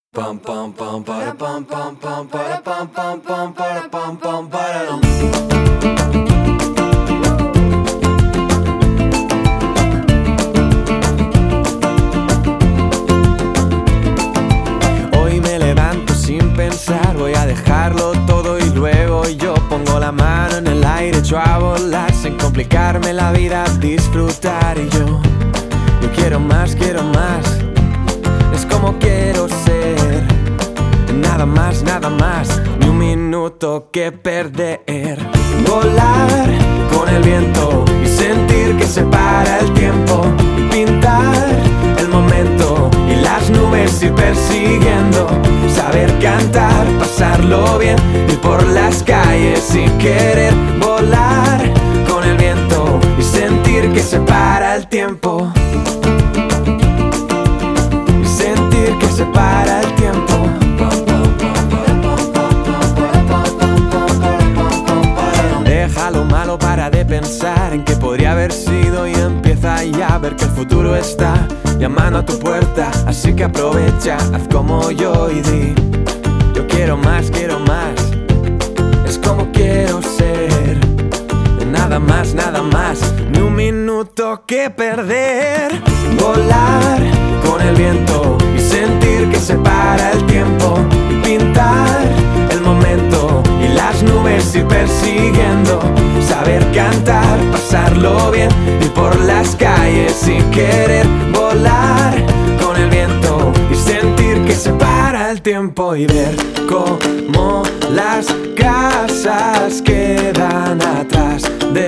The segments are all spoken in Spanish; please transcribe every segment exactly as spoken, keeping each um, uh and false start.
Pam pam pam para pam pam pam para pam pam pam para pam pam para dum. Hoy me levanto sin pensar, voy a dejarlo todo y luego yo pongo la mano en el aire, echo a volar sin complicarme la vida, disfrutar y yo, yo quiero más, quiero más. Es como quiero ser, nada más, nada más, ni un minuto que perder. Volar con el viento y sentir que se para el tiempo, pintar el momento y las nubes ir persiguiendo, saber cantar, pasarlo bien, ir por las calles y querer volar con el viento y sentir que se para el tiempo. Que se para el tiempo. Deja lo malo, para de pensar en que podría haber sido y empieza ya a ver que el futuro está llamando a tu puerta. Así que aprovecha, haz como yo y di: yo quiero más, quiero más. Es como quiero ser, nada más, nada más, ni un minuto que perder. Volar con el viento y sentir que se para el tiempo, pintar el momento y las nubes ir persiguiendo, saber cantar, pasarlo bien, ir por las calles y querer volar con el viento y sentir que se para el tiempo y ver cómo las casas quedan atrás,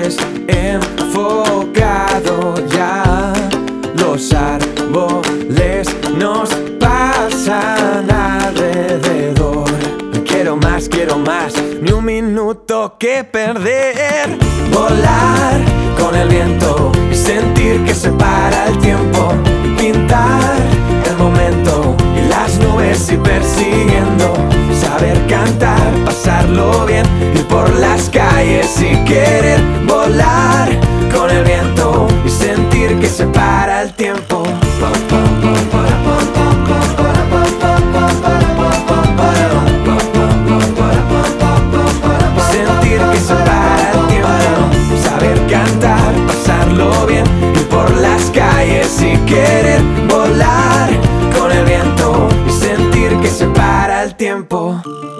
desenfocado ya. Los árboles nos pasan alrededor. Quiero más, quiero más, ni un minuto que perder. Volar con el viento y sentir que se para el tiempo, pintar el momento y las nubes ir persiguiendo, saber cantar, pasarlo bien, ir por las calles y querer volar con el viento y sentir que se para el tiempo. Sentir que se para el tiempo, saber cantar, pasarlo bien, ir por las calles y querer volar con el viento y sentir que se para el tiempo.